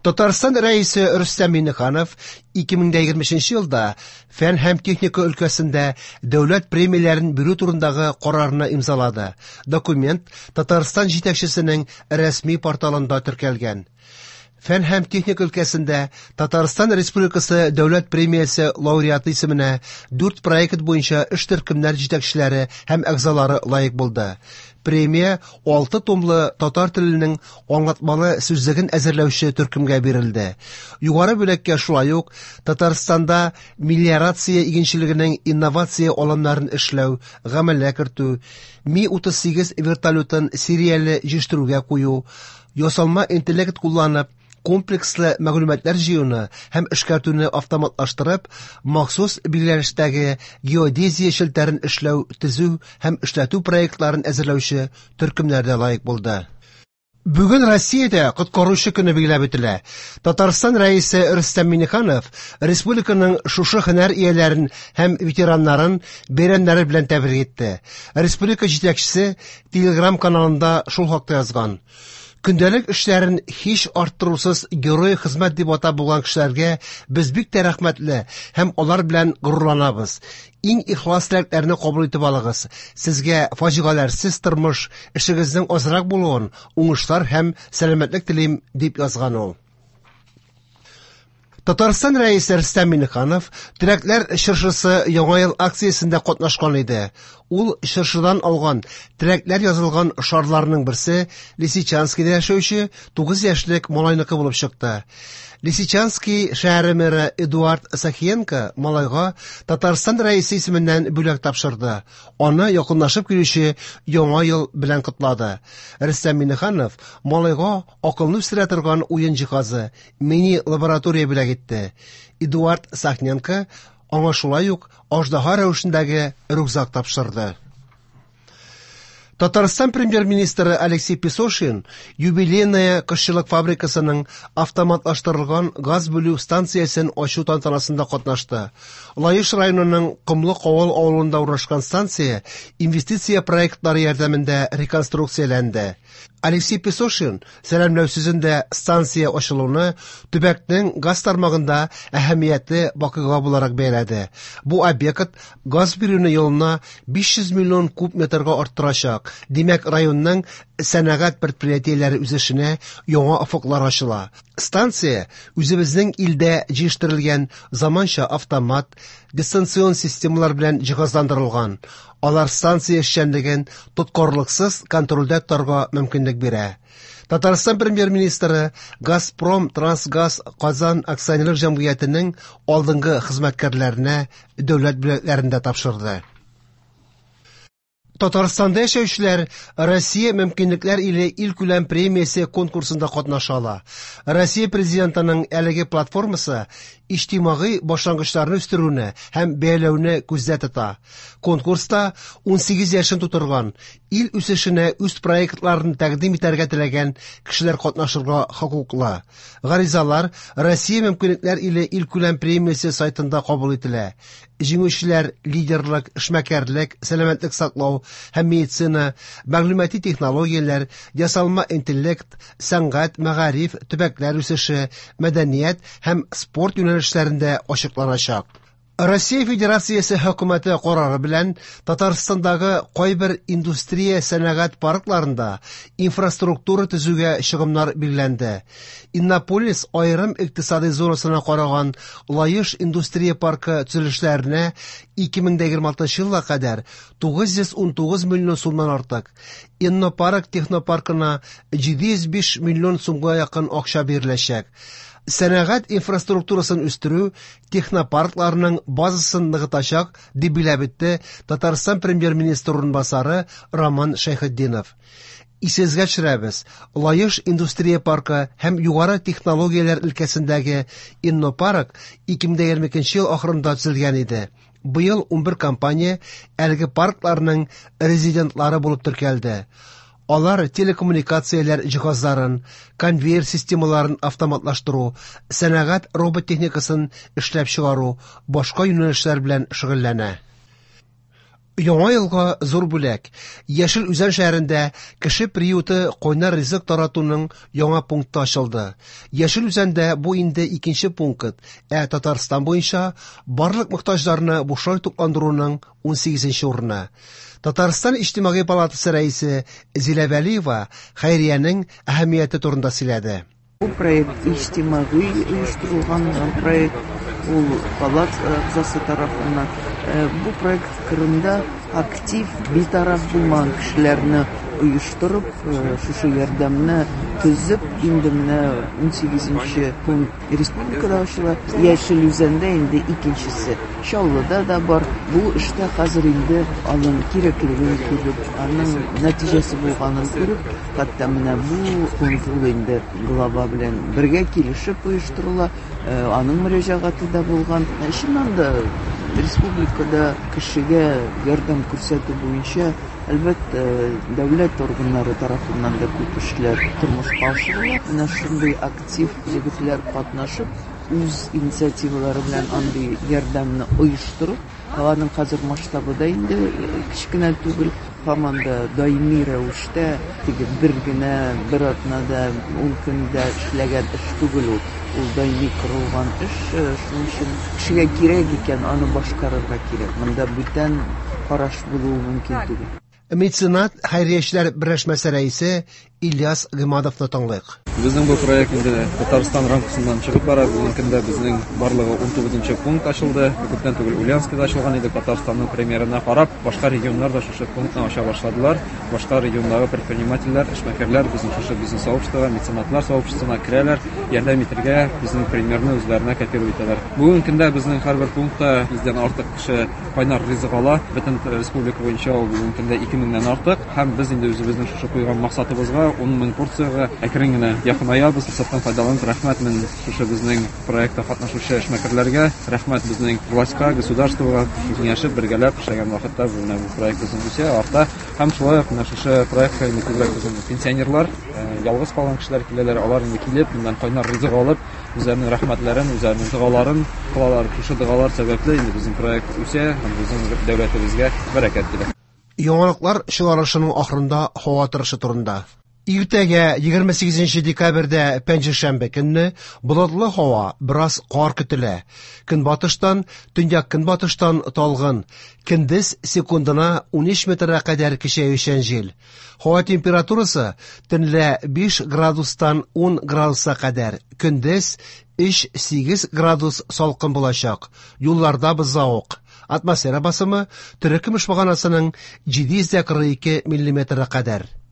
Татарстан рәисе Рөстәм Миңнеханов 2020 елда фән һәм техника өлкәсендә дәүләт премияләрен бирү турындагы карарны имзалады. Документ Татарстан җитәкчесенең рәсми порталында теркәлгән. Фән һәм техника өлкәсендә Татарстан Республикасы дәүләт премиясе лауреаты исеменә 4 проект буенча эш төркемнәр җитәкчеләре һәм әгъзалары лаек булды. Премия 6 томлы татар теленең аңлатмалы сүзлеген әзерләүче төркемгә бирелде. Югары бүләккә шулай ук Татарстанда мелиорация игенчелегенең инновация алымнарын эшләү, гамәлгә кертү, Ми-38 вертолетын серияле җиштырүгә кую, ясалма интеллект кулланып, комплекслы мәгълүматлар җыюны һәм эшкәртүне автоматлаштырып, махсус билгеләнештәге геодезия челтәрен эшләү, төзү һәм эшләтү проектларын әзерләүче төркемнәрдә лаек булды. Бүген Россиядә коткаручы көне билгеләп үтелә. Татарстан рәисе Рөстәм Миңнеханов республиканың шушы һөнәр ияләрен һәм ветераннарын бәйрәмнәре белән тәбрик итте. Республика җитәкчесе Telegram каналында шул хакта язган. Көндәлек эшләрен һич арттырусыз герой хезмәт дип атап булган кешеләргә без бик тә рәхмәтле һәм алар белән горурланабыз. Иң ихлас теләкләрне кабул итеп алыгыз. Сезгә фаҗигаләрсез тормыш, эшегезнең азрак булуын, уңышлар һәм сәламәтлек телим, дип язган ул. Татарстан рәисе Рөстәм Миңнеханов Теләкләр чыршысы Яңа ел акциясендә катнашкан иде. Ул чыршыдан алган теләкләр язылган шарларның берсе Лисичанскида яшәүче 9 яшьлек малайныкы булып чыкты. Лисичанский шәһәре мэры Эдуард Сахиенко малайга Татарстан рәисе исеменнән бүләк тапшырды. Аны якынлашып килүче Яңа ел белән котлады. Рөстәм Миңнеханов малайга акылны үстерә торган уен җиһазы, мини-лаборатория бүләк итте. Эдуард Сахиенко аңа шулай ук аждаһа рәвешендәге рюкзак тапшырды. Татарстан премьер-министры Алексей Песошин юбилейная кышчылык фабрикасының автоматлаштырылган газ бүлү станциясен ачу тантанасында катнашты. Лаеш районының Кымлы Кавыл авылында урнашкан станция инвестиция проектлары ярдәмендә реконструкцияләнде. Алексей Песошин сәламләү сүзендә станция ачылуны төбәкнең газ тармагында әһәмиятле вакыйга буларак бәяләде. Бу объект газ бирүне елына 500 миллион куб метрга арттырачак. Димәк, районның сәнәгать предприятиеләре үзешенә яңа офыклар ачыла. Станция үзебезнең илдә җиштырылган заманча автомат, дистанцион системалар белән җиһазландырылган. Алар станция эшчәнлеген тоткарлыксыз контрольдә тотарга мөмкинлек бирә. Татарстан премьер-министры Газпром Трансгаз Казан акционерлык җәмгыятенең алдынгы хезмәткәрләренә дәүләт бүләкләрендә тапшырды. Татарстанда яшәүчеләр Россия мөмкинлекләр иле илкүләм премиясе конкурсында катнашалар. Россия президентының әлеге платформасы иҗтимагый башлангычларны үстерүне һәм бәяләүне күздә тота. Конкурста 18 яшын тутырган, ил үсешенә үз проектларын тәкъдим итәргә теләгән кешеләр катнашырга хокуклы. Гаризалар Россия мөмкинлекләр иле илкүләм премиясе сайтында кабул ителә. Җиңүчеләр лидерлык, эшмәкәрлек, сәламәтлек саклау һәм медицина, мәгълүмати технологияләр, ясалма интеллект, сәнгать, мәгариф, төбәкләр үсеше, мәдәният һәм спорт юнәлешләрендә ачыкланачак. Россия Федерациясе хөкүмәте карары белән Татарстандагы кайбер индустрия сәнәгать паркларында инфраструктура төзүгә чыгымнар билгеләнде. Иннополис аерым икътисади зонасына караган Лаеш индустрия паркы төзелешләренә 2026 елга кадәр 919 миллион сумнан артык, Иннопарк технопаркына 705 миллион сумга якын акча биреләчәк. Сәнәгать инфраструктурасын үстерү технопаркларның базасын ныгытачак, дип билгеләп итте Татарстан премьер-министры урынбасары Роман Шәйхетдинов. Исегезгә төшерәбез, Лаеш индустрия паркы һәм югары технологияләр өлкәсендәге Иннопарк 2022 ел ахырында төзелгән иде. Быел 11 компания әлеге паркларның резидентлары булып теркәлде. Алар телекоммуникацияләр җиһазларын, конвейер системаларын автоматлаштыру, сәнәгать робот техникасын эшләп чыгару, башка юнәлешләр белән шөгыльләнә. Яңа елга зур бүләк. Яшел Үзән шәһәрендә кеше приюты кайнар ризык таратуның яңа пункты ачылды. Яшел Үзәндә бу инде икенче пункт, Татарстан буенча барлык мохтаҗларны бушлай тукландыруның 18нче урыны. Татарстан иҗтимагый палатасы рәисе Зилә Вәлиева хәйриянең әһәмияте турында сөйләде. Бу проект иҗтимагый оештырылган проект, ул палата әгъзасы тарафыннан. Бу проект кырында актив битараф булган кешеләрне оештырып, шушы ярдәмне төзеп, инде менә 18нче пункт республикада ачыла. Яшел Үзәндә инде икенчесе. Чаллыда да бар. Бу эштә хәзер инде аның кирәклеген күреп, аның нәтиҗәсе булганын күреп, хәтта менә бу пункт инде глава белән бергә килешеп оештырыла. Аның мөрәҗәгате дә булган. Чыннан да республикада кешегә ярдәм күрсәтү буенча әлбәттә дәүләт органнары тарафыннан да күп эшләр тормышка ашырыла. Менә шундый актив егетләр катнашып, үз инициативалары белән андый ярдәмне оештырып, аның хәзер масштабы да инде кичкенә түгел, һаман да даими рәвештә, бер генә, бер атнада, ул көндә эшләгән эш түгел ул. Ул даими корылган эш, шуның өчен кешегә кирәк икән, аны башкарырга кирәк. Монда бүтән караш булуы мөмкин түгел. Меценат хәйриячеләр берләшмәсе рәисе Ильяс Гыймадовны тыңлыйк. Безнең бу проект инде Татарстан рамкасыннан чыгып бара. Бүгенге көндә безнең барлыгы 19нчы пункт ачылды. Күптән түгел Ульяновскида ачылган иде. Татарстанның премьерына карап, башка регионнар да шушы пунктны ача башладылар. Башка региондагы предпринимательләр, эшмәкәрләр безнең шушы бизнес сообществога, меценатлар сообществосына керәләр, ярдәм итәргә, безнең премьерны үзләренә копировать итәләр. Бүгенге көндә безнең һәрбер пунктта 100дән артык кеше кайнар ризык ала. Бөтен республика буенча бүгенге көндә 2000дән артык. Һәм без инде үзебезнең шушы куйган максатыбызга 10 порцияга әкрен генә якынаябыз. Саттан файдаланып, рәхмәт мен шушы безнең проектта катнашучы эшмәкәрләргә, рәхмәт безнең властька, государствога, киңәшеп бергәләп эшләгән вакытта бу проект безнең үсә, арта. Һәм шулай ук шушы проектка күбрәк безнең пенсионерлар, ялгыз калган кешеләр киләләр, алар инде килеп, моннан кайнар ризык алып, үзләренең рәхмәтләрен, үзләренең дугаларын кылалар. Шушы дугалар сәбәпле инде безнең проект үсә һәм безнең дәүләтебезгә бәрәкәт килә. Яңалыклар чыгарылышының ахырында һава торышы турында. Иртәгә 28 декабрьдә пәнҗешәмбе көнне болытлы һава, бераз кар көтелә. Көнбатыштан, төньяк көнбатыштан талгын. Көндез секундына 13 метрга кадәр көчәючән җил. Һава температурасы төнлә 5 градустан 10 градуска кадәр. Көндез 3-8 градус салкын булачак. Юлларда бозауык. Атмосфера басымы төрекмеш баганасының 742 мм кадәр.